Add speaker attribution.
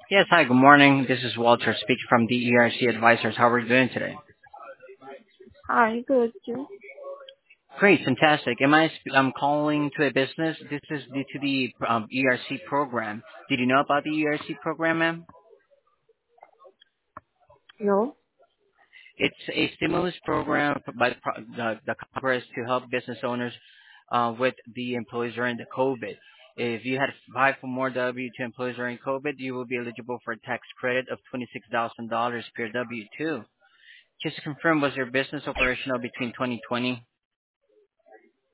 Speaker 1: Yes, hi, good morning. This is Walter speaking from the ERC Advisors. How are you doing today?
Speaker 2: Hi, good.
Speaker 1: Great, fantastic. I'm calling to a business. This is due to the ERC program. Did you know about the ERC program, ma'am?
Speaker 2: No?
Speaker 1: It's a stimulus program by the Congress to help business owners with the employees during the COVID. If you had five or more W-2 employees during COVID, you will be eligible for a tax credit of $26,000 per W-2. Just to confirm, was your business operational between 2020